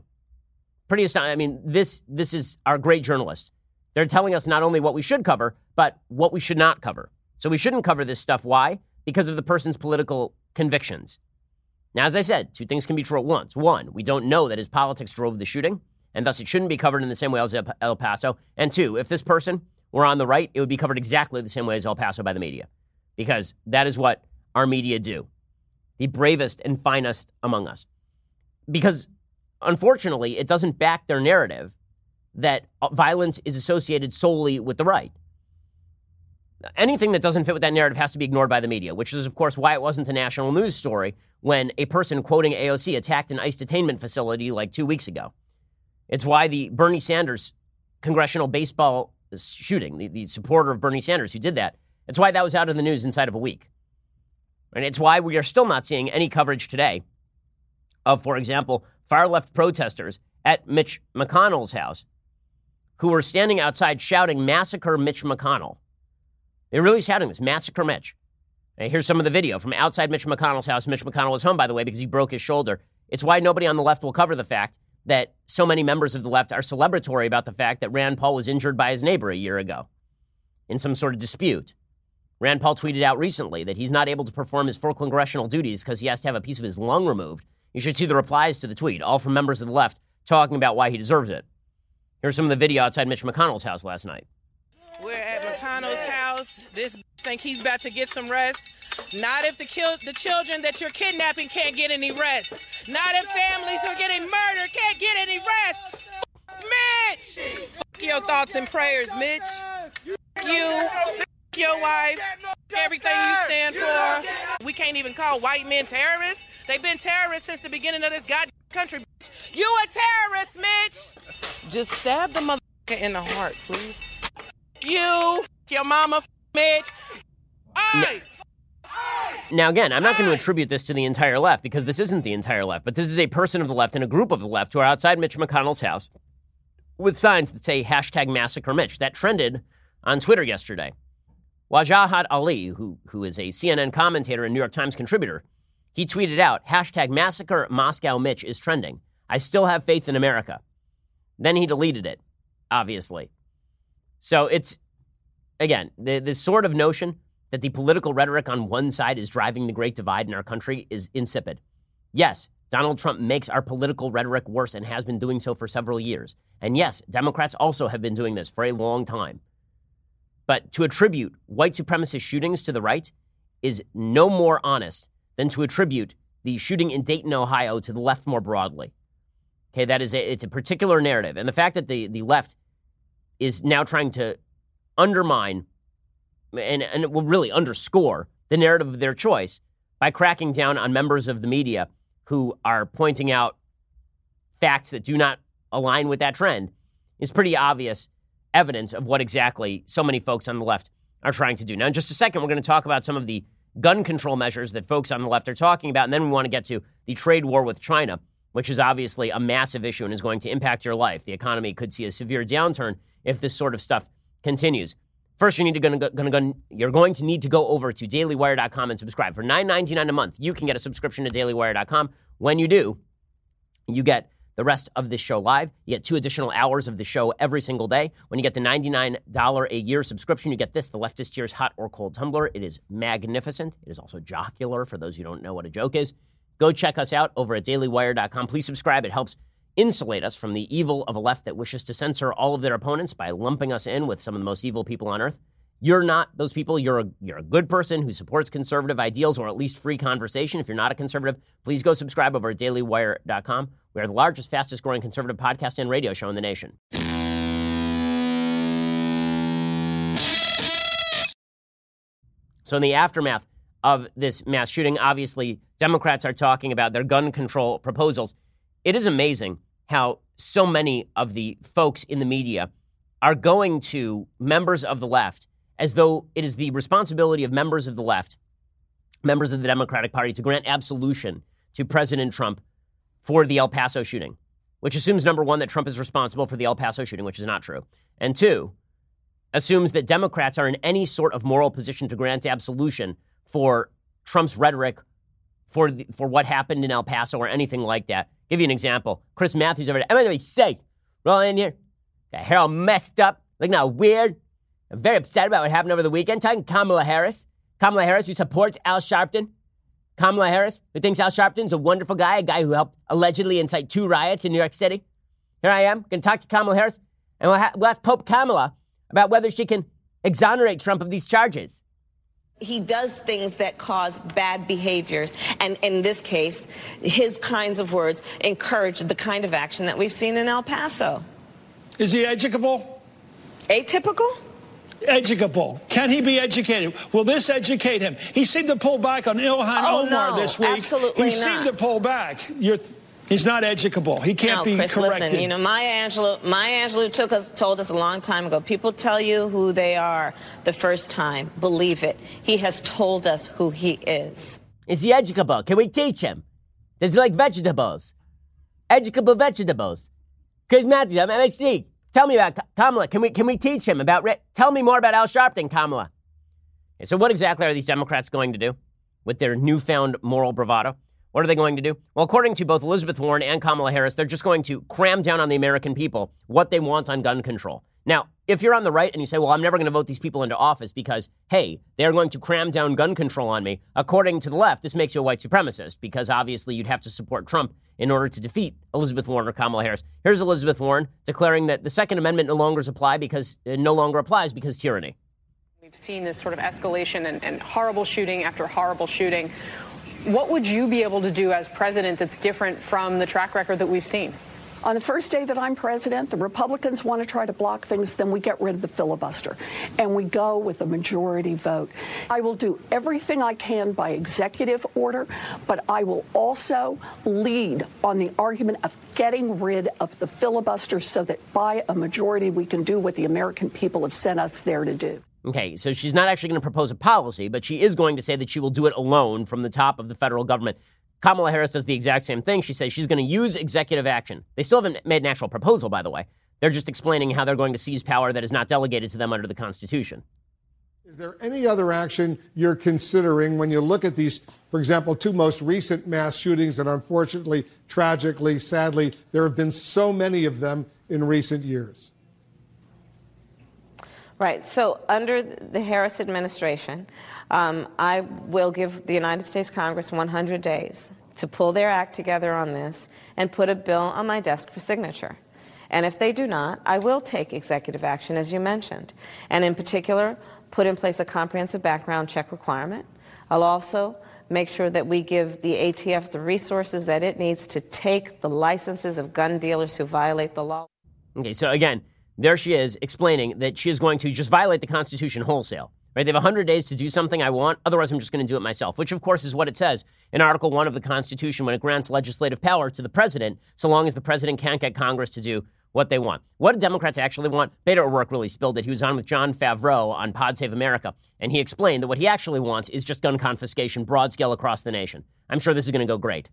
I mean, this is our great journalists. They're telling us not only what we should cover, but what we should not cover. So we shouldn't cover this stuff. Why? Because of the person's political convictions. Now, as I said, two things can be true at once. One, we don't know that his politics drove the shooting, and thus it shouldn't be covered in the same way as El Paso. And two, if this person were on the right, it would be covered exactly the same way as El Paso by the media, because that is what our media do, the bravest and finest among us. Because, unfortunately, it doesn't back their narrative that violence is associated solely with the right. Anything that doesn't fit with that narrative has to be ignored by the media, which is, of course, why it wasn't a national news story when a person quoting AOC attacked an ICE detainment facility like 2 weeks ago. It's why the Bernie Sanders congressional baseball shooting, the supporter of Bernie Sanders who did that, it's why that was out of the news inside of a week. And it's why we are still not seeing any coverage today of, for example, far-left protesters at Mitch McConnell's house who were standing outside shouting, "Massacre Mitch McConnell." They're really shouting this, "Massacre Mitch." And here's some of the video from outside Mitch McConnell's house. Mitch McConnell was home, by the way, because he broke his shoulder. It's why nobody on the left will cover the fact that so many members of the left are celebratory about the fact that Rand Paul was injured by his neighbor a year ago in some sort of dispute. Rand Paul tweeted out recently that he's not able to perform his full congressional duties because he has to have a piece of his lung removed. You should see the replies to the tweet, all from members of the left talking about why he deserves it. Here's some of the video outside Mitch McConnell's house last night. We're at McConnell's house. This think he's about to get some rest. Not if the children that you're kidnapping can't get any rest. Not if families who are getting murdered can't get any rest. Mitch! Your thoughts and prayers, Mitch. You, your wife, everything you stand for. We can't even call white men terrorists. They've been terrorists since the beginning of this goddamn country. You a terrorist, Mitch! Just stab the motherfucker in the heart, please. You, your mama, Mitch. Now, again, I'm not going to attribute this to the entire left because this isn't the entire left, but this is a person of the left and a group of the left who are outside Mitch McConnell's house with signs that say hashtag massacre Mitch. That trended on Twitter yesterday. Wajahat Ali, who is a CNN commentator and New York Times contributor, he tweeted out, hashtag massacre Moscow Mitch is trending. I still have faith in America. Then he deleted it, obviously. So it's, again, this sort of notion that the political rhetoric on one side is driving the great divide in our country is insipid. Yes, Donald Trump makes our political rhetoric worse and has been doing so for several years. And yes, Democrats also have been doing this for a long time. But to attribute white supremacist shootings to the right is no more honest than to attribute the shooting in Dayton, Ohio to the left more broadly. Okay, it's a particular narrative. And the fact that the left is now trying to undermine and it will really underscore the narrative of their choice by cracking down on members of the media who are pointing out facts that do not align with that trend is pretty obvious evidence of what exactly so many folks on the left are trying to do. Now, in just a second, we're going to talk about some of the gun control measures that folks on the left are talking about, and then we want to get to the trade war with China, which is obviously a massive issue and is going to impact your life. The economy could see a severe downturn if this sort of stuff continues. First, you're going to need to go over to dailywire.com and subscribe. For $9.99 a month, you can get a subscription to dailywire.com. When you do, you get the rest of this show live. You get 2 additional hours of the show every single day. When you get the $99 a year subscription, you get this, the Leftist Tears Hot or Cold Tumbler. It is magnificent. It is also jocular for those who don't know what a joke is. Go check us out over at dailywire.com. Please subscribe. It helps insulate us from the evil of a left that wishes to censor all of their opponents by lumping us in with some of the most evil people on earth. You're not those people. You're a good person who supports conservative ideals or at least free conversation. If you're not a conservative, please go subscribe over at dailywire.com. We are the largest, fastest growing conservative podcast and radio show in the nation. So in the aftermath of this mass shooting, obviously Democrats are talking about their gun control proposals. It is amazing how so many of the folks in the media are going to members of the left as though it is the responsibility of members of the left, members of the Democratic Party, to grant absolution to President Trump for the El Paso shooting, which assumes, number one, that Trump is responsible for the El Paso shooting, which is not true, and two, assumes that Democrats are in any sort of moral position to grant absolution for Trump's rhetoric for what happened in El Paso or anything like that. Give you an example. Chris Matthews over there. I'm going to be safe. Rolling in here. Got hair all messed up. Looking all weird. I'm very upset about what happened over the weekend. Talking Kamala Harris. Kamala Harris, who supports Al Sharpton. Kamala Harris, who thinks Al Sharpton's a wonderful guy, a guy who helped allegedly incite 2 riots in New York City. Here I am, going to talk to Kamala Harris, and we'll ask Pope Kamala about whether she can exonerate Trump of these charges. He does things that cause bad behaviors. And in this case, his kinds of words encourage the kind of action that we've seen in El Paso. Is he educable? Atypical? Educable. Can he be educated? Will this educate him? He seemed to pull back on Ilhan Omar this week. Absolutely he seemed to pull back. He's not educable. He can't be Chris, corrected. Listen, you know, Maya Angelou told us a long time ago, people tell you who they are the first time. Believe it. He has told us who he is. Is he educable? Can we teach him? Does he like vegetables? Educable vegetables. Chris Matthews, I'm MXD. Tell me about Kamala. Can we teach him about... Tell me more about Al Sharpton, Kamala. Okay, so what exactly are these Democrats going to do with their newfound moral bravado? What are they going to do? Well, according to both Elizabeth Warren and Kamala Harris, they're just going to cram down on the American people what they want on gun control. Now, if you're on the right and you say, well, I'm never going to vote these people into office because, hey, they're going to cram down gun control on me, according to the left, this makes you a white supremacist because obviously you'd have to support Trump in order to defeat Elizabeth Warren or Kamala Harris. Here's Elizabeth Warren declaring that the Second Amendment no longer applies because tyranny. We've seen this sort of escalation and horrible shooting after horrible shooting. What would you be able to do as president that's different from the track record that we've seen? On the first day that I'm president, the Republicans want to try to block things, then we get rid of the filibuster, and we go with a majority vote. I will do everything I can by executive order, but I will also lead on the argument of getting rid of the filibuster so that by a majority we can do what the American people have sent us there to do. Okay, so she's not actually going to propose a policy, but she is going to say that she will do it alone from the top of the federal government. Kamala Harris does the exact same thing. She says she's going to use executive action. They still haven't made an actual proposal, by the way. They're just explaining how they're going to seize power that is not delegated to them under the Constitution. Is there any other action you're considering when you look at these, for example, two most recent mass shootings, and unfortunately, tragically, sadly, there have been so many of them in recent years? Right. So under the Harris administration, I will give the United States Congress 100 days to pull their act together on this and put a bill on my desk for signature. And if they do not, I will take executive action, as you mentioned, and in particular, put in place a comprehensive background check requirement. I'll also make sure that we give the ATF the resources that it needs to take the licenses of gun dealers who violate the law. Okay, so again, there she is explaining that she is going to just violate the Constitution wholesale. Right? They have 100 days to do something I want. Otherwise, I'm just going to do it myself, which, of course, is what it says in Article 1 of the Constitution when it grants legislative power to the president, so long as the president can't get Congress to do what they want. What do Democrats actually want? Beto O'Rourke really spilled it. He was on with John Favreau on Pod Save America, and he explained that what he actually wants is just gun confiscation, broad scale across the nation. I'm sure this is going to go great.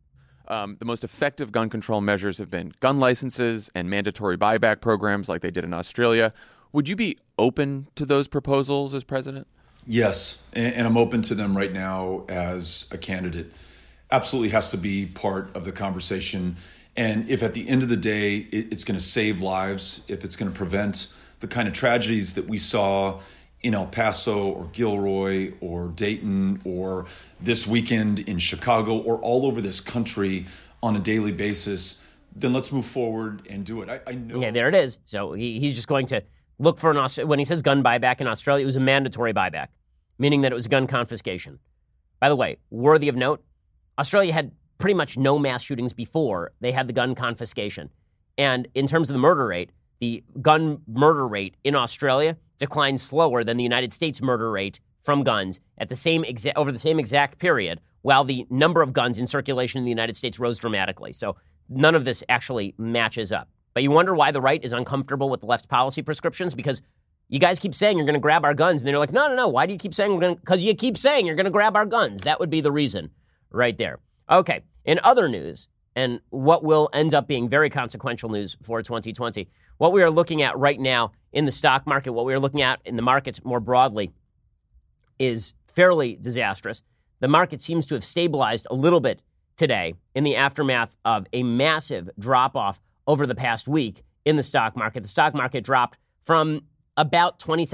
The most effective gun control measures have been gun licenses and mandatory buyback programs like they did in Australia. Would you be open to those proposals as president? Yes, and I'm open to them right now as a candidate. Absolutely has to be part of the conversation. And if at the end of the day, it's going to save lives, if it's going to prevent the kind of tragedies that we saw in El Paso or Gilroy or Dayton or this weekend in Chicago or all over this country on a daily basis, then let's move forward and do it. I know. Yeah, there it is. So he's just going to look for when he says gun buyback in Australia, it was a mandatory buyback, meaning that it was gun confiscation. By the way, worthy of note, Australia had pretty much no mass shootings before they had the gun confiscation. And in terms of the murder rate, the gun murder rate in Australia declined slower than the United States murder rate from guns at the same over the same exact period, while the number of guns in circulation in the United States rose dramatically. So none of this actually matches up. But you wonder why the right is uncomfortable with the left policy prescriptions? Because you guys keep saying you're going to grab our guns, and they're like, no. Why do you keep saying we're going to? Because you keep saying you're going to grab our guns. That would be the reason right there. Okay. In other news, and what will end up being very consequential news for 2020, what we are looking at right now in the stock market, what we are looking at in the markets more broadly, is fairly disastrous. The market seems to have stabilized a little bit today in the aftermath of a massive drop-off over the past week in the stock market. The stock market dropped from about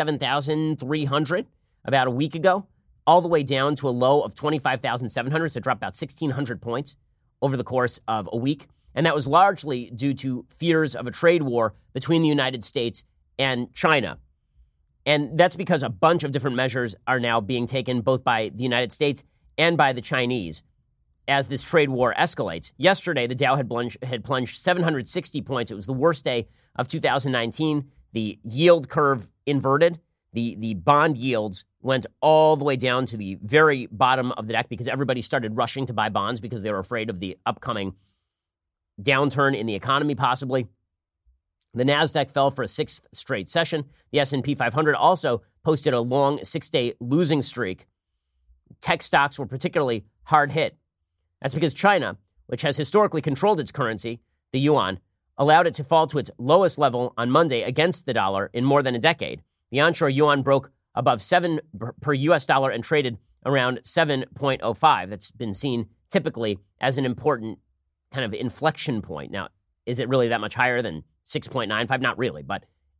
27,300 about a week ago all the way down to a low of 25,700, so it dropped about 1,600 points over the course of a week. And that was largely due to fears of a trade war between the United States and China. And that's because a bunch of different measures are now being taken both by the United States and by the Chinese as this trade war escalates. Yesterday, the Dow had plunged 760 points. It was the worst day of 2019. The yield curve inverted. The bond yields went all the way down to the very bottom of the deck because everybody started rushing to buy bonds because they were afraid of the upcoming downturn in the economy, possibly. The NASDAQ fell for a sixth straight session. The S&P 500 also posted a long 6-day losing streak. Tech stocks were particularly hard hit. That's because China, which has historically controlled its currency, the yuan, allowed it to fall to its lowest level on Monday against the dollar in more than a decade. The onshore yuan broke above 7 per U.S. dollar and traded around 7.05. That's been seen typically as an important kind of inflection point. Now, is it really that much higher than 6.95? Not really, but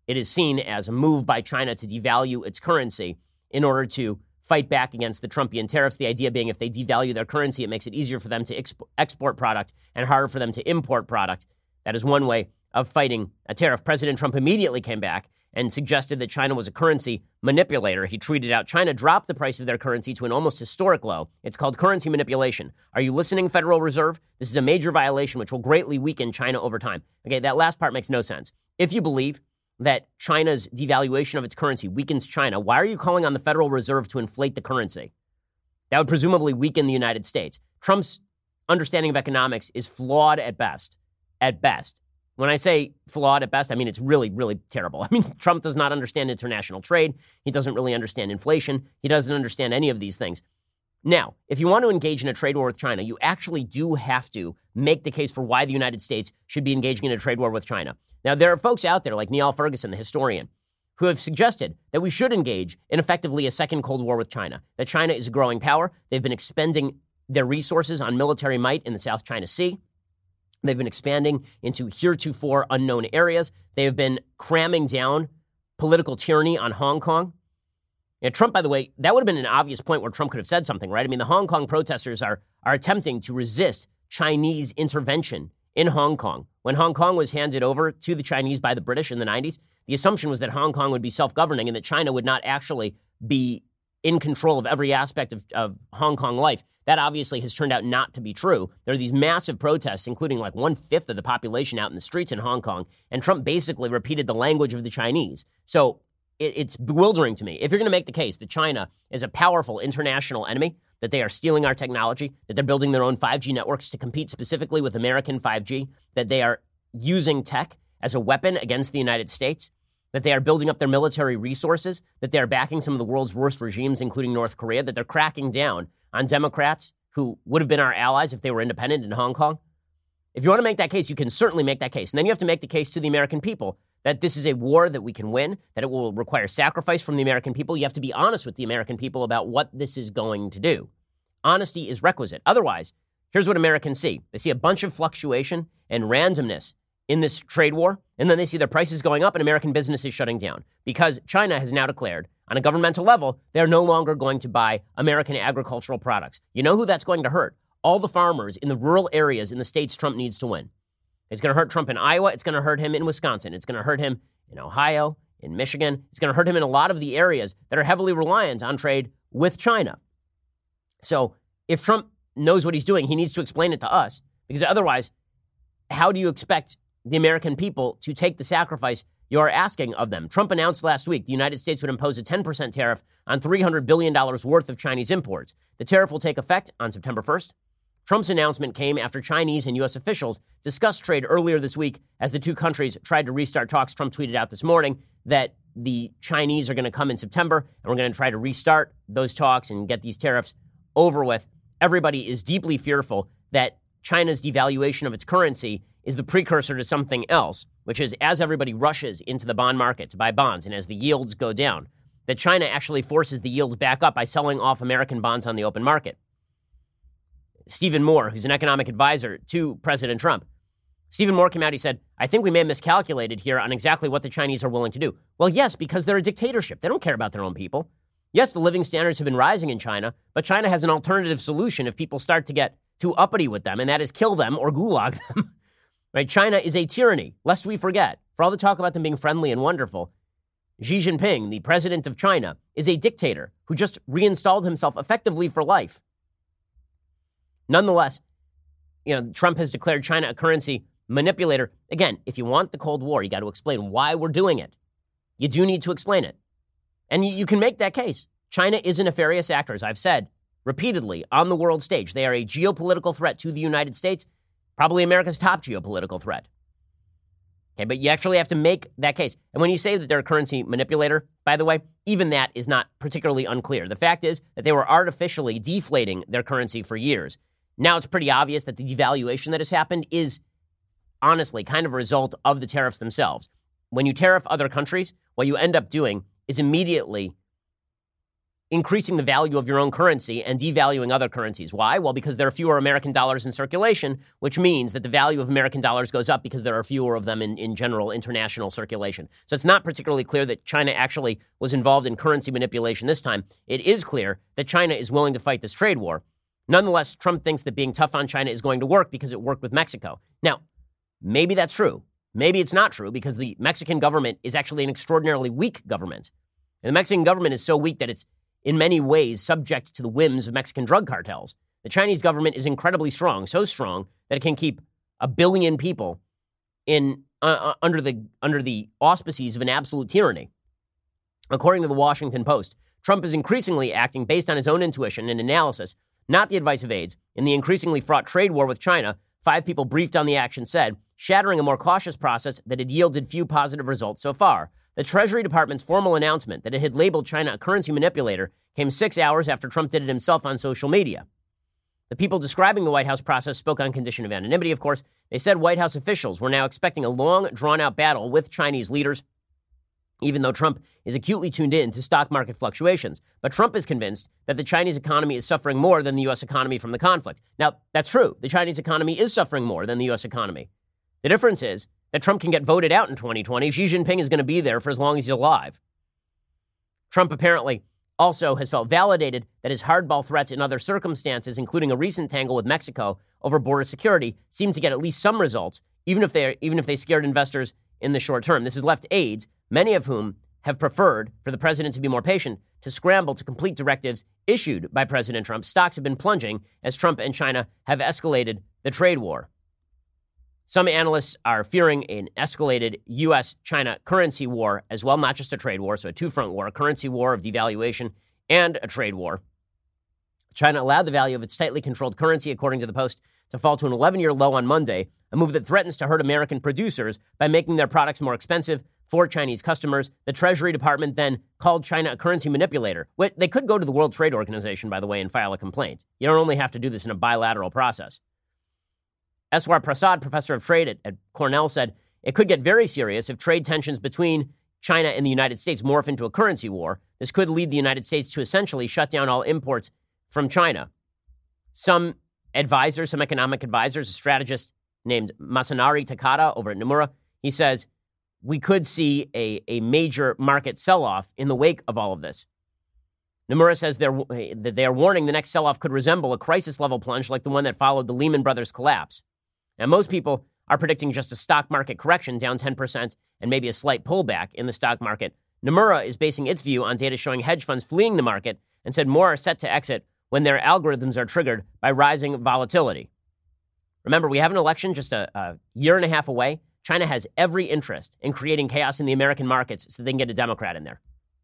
It is seen as a move by China to devalue its currency in order to fight back against the Trumpian tariffs. The idea being if they devalue their currency, it makes it easier for them to export product and harder for them to import product. That is one way of fighting a tariff. President Trump immediately came back and suggested that China was a currency manipulator. He tweeted out, China dropped the price of their currency to an almost historic low. It's called currency manipulation. Are you listening, Federal Reserve? This is a major violation which will greatly weaken China over time. Okay, that last part makes no sense. If you believe that China's devaluation of its currency weakens China, why are you calling on the Federal Reserve to inflate the currency? That would presumably weaken the United States. Trump's understanding of economics is flawed at best. At best. When I say flawed at best, I mean it's really, really terrible. I mean, Trump does not understand international trade. He doesn't really understand inflation. He doesn't understand any of these things. Now, if you want to engage in a trade war with China, you actually do have to make the case for why the United States should be engaging in a trade war with China. Now, there are folks out there like Neil Ferguson, the historian, who have suggested that we should engage in effectively a second Cold War with China, that China is a growing power. They've been expending their resources on military might in the South China Sea. They've been expanding into heretofore unknown areas. They have been cramming down political tyranny on Hong Kong. And Trump, by the way, that would have been an obvious point where Trump could have said something, right? I mean, the Hong Kong protesters are attempting to resist Chinese intervention in Hong Kong. When Hong Kong was handed over to the Chinese by the British in the 90s, the assumption was that Hong Kong would be self-governing and that China would not actually be in control of every aspect of Hong Kong life. That obviously has turned out not to be true. There are these massive protests, including like 1/5 of the population out in the streets in Hong Kong, and Trump basically repeated the language of the Chinese. So it's bewildering to me. If you're going to make the case that China is a powerful international enemy, that they are stealing our technology, that they're building their own 5G networks to compete specifically with American 5G, that they are using tech as a weapon against the United States, that they are building up their military resources, that they are backing some of the world's worst regimes, including North Korea, that they're cracking down on Democrats who would have been our allies if they were independent in Hong Kong. If you want to make that case, you can certainly make that case. And then you have to make the case to the American people that this is a war that we can win, that it will require sacrifice from the American people. You have to be honest with the American people about what this is going to do. Honesty is requisite. Otherwise, here's what Americans see. They see a bunch of fluctuation and randomness in this trade war, and then they see their prices going up and American businesses shutting down because China has now declared on a governmental level they're no longer going to buy American agricultural products. You know who that's going to hurt? All the farmers in the rural areas in the states Trump needs to win. It's going to hurt Trump in Iowa. It's going to hurt him in Wisconsin. It's going to hurt him in Ohio, in Michigan. It's going to hurt him in a lot of the areas that are heavily reliant on trade with China. So if Trump knows what he's doing, he needs to explain it to us, because otherwise, how do you expect the American people to take the sacrifice you're asking of them? Trump announced last week the United States would impose a 10% tariff on $300 billion worth of Chinese imports. The tariff will take effect on September 1st. Trump's announcement came after Chinese and U.S. officials discussed trade earlier this week as the two countries tried to restart talks. Trump tweeted out this morning that the Chinese are going to come in September, and we're going to try to restart those talks and get these tariffs over with. Everybody is deeply fearful that China's devaluation of its currency is the precursor to something else, which is as everybody rushes into the bond market to buy bonds and as the yields go down, that China actually forces the yields back up by selling off American bonds on the open market. Stephen Moore, who's an economic advisor to President Trump, Stephen Moore came out, he said, I think we may have miscalculated here on exactly what the Chinese are willing to do. Well, yes, because they're a dictatorship. They don't care about their own people. Yes, the living standards have been rising in China, but China has an alternative solution if people start to get too uppity with them, and that is kill them or gulag them. Right? China is a tyranny, lest we forget. For all the talk about them being friendly and wonderful, Xi Jinping, the president of China, is a dictator who just reinstalled himself effectively for life. Nonetheless, Trump has declared China a currency manipulator. Again, if you want the Cold War, you got to explain why we're doing it. You do need to explain it. And you can make that case. China is a nefarious actor, as I've said repeatedly on the world stage. They are a geopolitical threat to the United States, probably America's top geopolitical threat. Okay, but you actually have to make that case. And when you say that they're a currency manipulator, by the way, even that is not particularly unclear. The fact is that they were artificially deflating their currency for years. Now it's pretty obvious that the devaluation that has happened is honestly kind of a result of the tariffs themselves. When you tariff other countries, what you end up doing is immediately increasing the value of your own currency and devaluing other currencies. Why? Well, because there are fewer American dollars in circulation, which means that the value of American dollars goes up because there are fewer of them in general international circulation. So it's not particularly clear that China actually was involved in currency manipulation this time. It is clear that China is willing to fight this trade war. Nonetheless, Trump thinks that being tough on China is going to work because it worked with Mexico. Now, maybe that's true. Maybe it's not true because the Mexican government is actually an extraordinarily weak government. And the Mexican government is so weak that it's in many ways subject to the whims of Mexican drug cartels. The Chinese government is incredibly strong, so strong that it can keep 1 billion people in under the auspices of an absolute tyranny. According to the Washington Post, Trump is increasingly acting based on his own intuition and analysis, not the advice of aides. In the increasingly fraught trade war with China, 5 people briefed on the action said, shattering a more cautious process that had yielded few positive results so far. The Treasury Department's formal announcement that it had labeled China a currency manipulator came 6 hours after Trump did it himself on social media. The people describing the White House process spoke on condition of anonymity, of course. They said White House officials were now expecting a long, drawn-out battle with Chinese leaders, even though Trump is acutely tuned in to stock market fluctuations. But Trump is convinced that the Chinese economy is suffering more than the U.S. economy from the conflict. Now, that's true. The Chinese economy is suffering more than the U.S. economy. The difference is that Trump can get voted out in 2020. Xi Jinping is going to be there for as long as he's alive. Trump apparently also has felt validated that his hardball threats in other circumstances, including a recent tangle with Mexico over border security, seem to get at least some results, even if they scared investors in the short term. This has left aides, many of whom have preferred for the president to be more patient, to scramble to complete directives issued by President Trump. Stocks have been plunging as Trump and China have escalated the trade war. Some analysts are fearing an escalated U.S.-China currency war as well, not just a trade war, so a two-front war, a currency war of devaluation and a trade war. China allowed the value of its tightly controlled currency, according to the Post, to fall to an 11-year low on Monday, a move that threatens to hurt American producers by making their products more expensive for Chinese customers. The Treasury Department then called China a currency manipulator. They could go to the World Trade Organization, by the way, and file a complaint. You don't only have to do this in a bilateral process. Eswar Prasad, professor of trade at Cornell, said it could get very serious if trade tensions between China and the United States morph into a currency war. This could lead the United States to essentially shut down all imports from China. Some economic advisors, a strategist named Masanari Takada over at Nomura, he says we could see a major market sell-off in the wake of all of this. Nomura says that they are warning the next sell-off could resemble a crisis-level plunge like the one that followed the Lehman Brothers collapse. Now, most people are predicting just a stock market correction down 10% and maybe a slight pullback in the stock market. Nomura is basing its view on data showing hedge funds fleeing the market and said more are set to exit when their algorithms are triggered by rising volatility. Remember, we have an election just a year and a half away. China has every interest in creating chaos in the American markets so they can get a Democrat in there.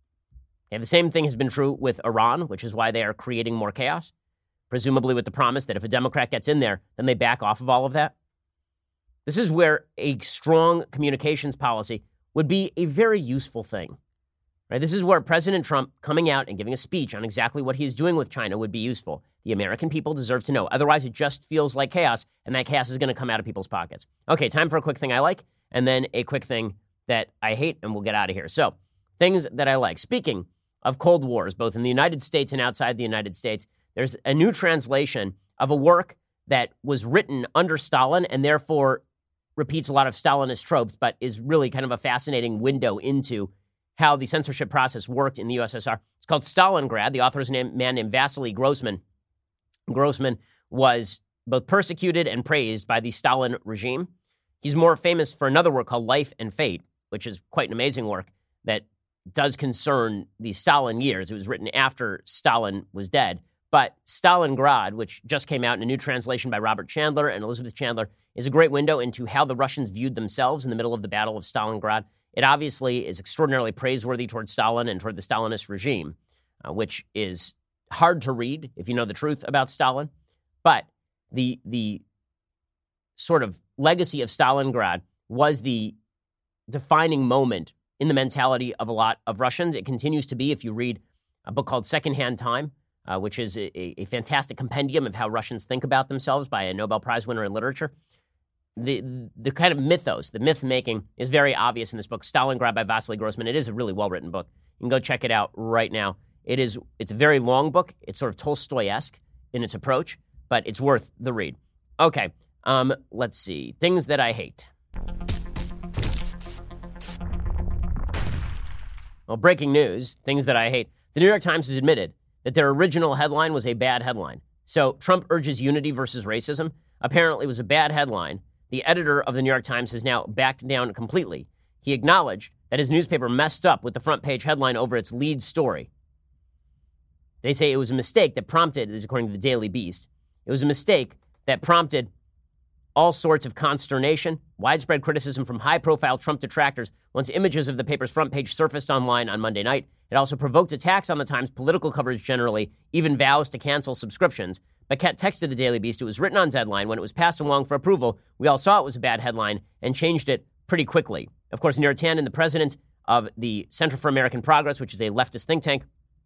Okay, the same thing has been true with Iran, which is why they are creating more chaos, presumably with the promise that if a Democrat gets in there, then they back off of all of that. This is where a strong communications policy would be a very useful thing. Right? This is where President Trump coming out and giving a speech on exactly what he is doing with China would be useful. The American people deserve to know. Otherwise, it just feels like chaos, and that chaos is going to come out of people's pockets. Okay, time for a quick thing I like, and then a quick thing that I hate, and we'll get out of here. So, things that I like. Speaking of Cold Wars, both in the United States and outside the United States, there's a new translation of a work that was written under Stalin and therefore repeats a lot of Stalinist tropes, but is really kind of a fascinating window into how the censorship process worked in the USSR. It's called Stalingrad. The author is a man named Vasily Grossman. Grossman was both persecuted and praised by the Stalin regime. He's more famous for another work called Life and Fate, which is quite an amazing work that does concern the Stalin years. It was written after Stalin was dead. But Stalingrad, which just came out in a new translation by Robert Chandler and Elizabeth Chandler, is a great window into how the Russians viewed themselves in the middle of the Battle of Stalingrad. It obviously is extraordinarily praiseworthy toward Stalin and toward the Stalinist regime, which is hard to read if you know the truth about Stalin. But the sort of legacy of Stalingrad was the defining moment in the mentality of a lot of Russians. It continues to be if you read a book called Secondhand Time, which is a fantastic compendium of how Russians think about themselves by a Nobel Prize winner in literature. The kind of mythos, the myth-making is very obvious in this book, Stalingrad by Vasily Grossman. It is a really well-written book. You can go check it out right now. It's a very long book. It's sort of Tolstoy-esque in its approach, but it's worth the read. Okay, let's see. Things that I hate. Well, breaking news, things that I hate. The New York Times has admitted that their original headline was a bad headline. So Trump urges unity versus racism apparently was a bad headline. The editor of the New York Times has now backed down completely. He acknowledged that his newspaper messed up with the front page headline over its lead story. They say it was a mistake that prompted, this is according to the Daily Beast, it was a mistake that prompted all sorts of consternation, widespread criticism from high-profile Trump detractors once images of the paper's front page surfaced online on Monday night. It also provoked attacks on the Times' political coverage generally, even vows to cancel subscriptions. Paquette texted the Daily Beast it was written on deadline. When it was passed along for approval, we all saw it was a bad headline and changed it pretty quickly. Of course, Nir Tanden, the president of the Center for American Progress, which is a leftist think tank,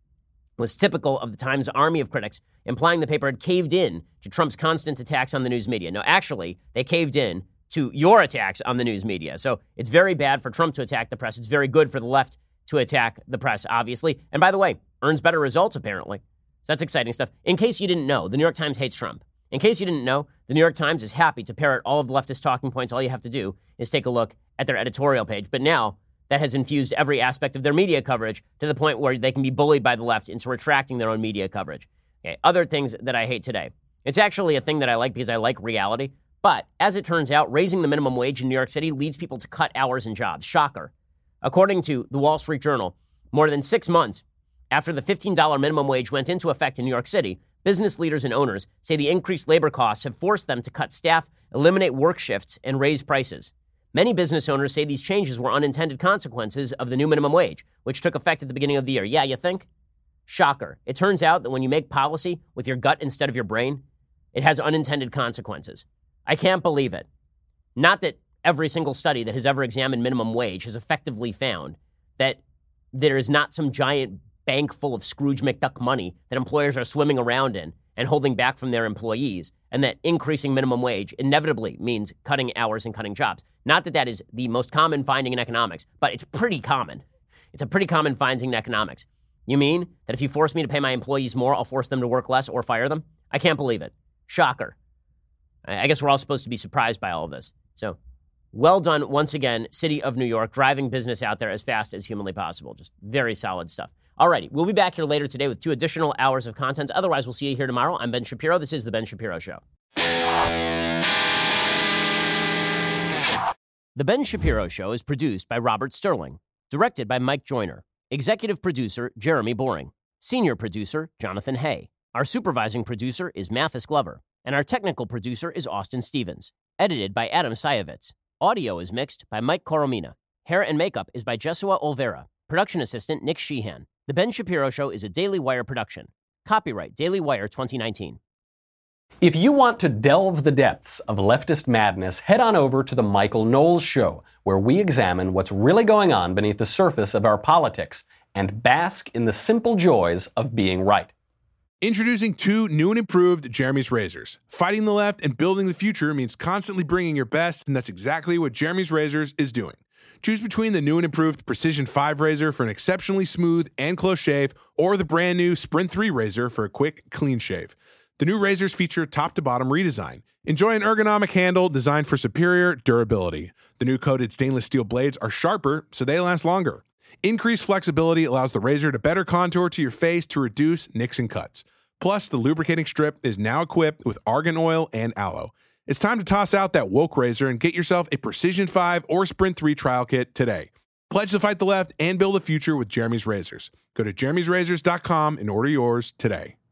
was typical of the Times' army of critics, implying the paper had caved in to Trump's constant attacks on the news media. No, actually, they caved in to your attacks on the news media. So it's very bad for Trump to attack the press. It's very good for the left to attack the press, obviously. And by the way, earns better results, apparently. So that's exciting stuff. In case you didn't know, the New York Times hates Trump. In case you didn't know, the New York Times is happy to parrot all of the leftist talking points. All you have to do is take a look at their editorial page. But now, that has infused every aspect of their media coverage to the point where they can be bullied by the left into retracting their own media coverage. Okay, other things that I hate today. It's actually a thing that I like because I like reality. But as it turns out, raising the minimum wage in New York City leads people to cut hours and jobs. Shocker. According to the Wall Street Journal, more than 6 months after the $15 minimum wage went into effect in New York City, business leaders and owners say the increased labor costs have forced them to cut staff, eliminate work shifts, and raise prices. Many business owners say these changes were unintended consequences of the new minimum wage, which took effect at the beginning of the year. Yeah, you think? Shocker. It turns out that when you make policy with your gut instead of your brain, it has unintended consequences. I can't believe it. Not that every single study that has ever examined minimum wage has effectively found that there is not some giant bank full of Scrooge McDuck money that employers are swimming around in and holding back from their employees, and that increasing minimum wage inevitably means cutting hours and cutting jobs. Not that that is the most common finding in economics, but it's pretty common. It's a pretty common finding in economics. You mean that if you force me to pay my employees more, I'll force them to work less or fire them? I can't believe it. Shocker. I guess we're all supposed to be surprised by all of this. So, well done once again, City of New York, driving business out there as fast as humanly possible. Just very solid stuff. Alrighty, we'll be back here later today with 2 additional hours of content. Otherwise, we'll see you here tomorrow. I'm Ben Shapiro. This is The Ben Shapiro Show. The Ben Shapiro Show is produced by Robert Sterling, directed by Mike Joyner, executive producer Jeremy Boring, senior producer Jonathan Hay. Our supervising producer is Mathis Glover, and our technical producer is Austin Stevens, edited by Adam Sayevitz. Audio is mixed by Mike Coromina. Hair and makeup is by Jesua Olvera. Production assistant Nick Sheehan. The Ben Shapiro Show is a Daily Wire production. Copyright Daily Wire 2019. If you want to delve the depths of leftist madness, head on over to The Michael Knowles Show, where we examine what's really going on beneath the surface of our politics and bask in the simple joys of being right. Introducing 2 new and improved Jeremy's Razors. Fighting the left and building the future means constantly bringing your best, and that's exactly what Jeremy's Razors is doing. Choose between the new and improved Precision 5 razor for an exceptionally smooth and close shave, or the brand new Sprint 3 razor for a quick, clean shave. The new razors feature top-to-bottom redesign. Enjoy an ergonomic handle designed for superior durability. The new coated stainless steel blades are sharper, so they last longer. Increased flexibility allows the razor to better contour to your face to reduce nicks and cuts. Plus, the lubricating strip is now equipped with argan oil and aloe. It's time to toss out that woke razor and get yourself a Precision 5 or Sprint 3 trial kit today. Pledge to fight the left and build a future with Jeremy's Razors. Go to jeremy'srazors.com and order yours today.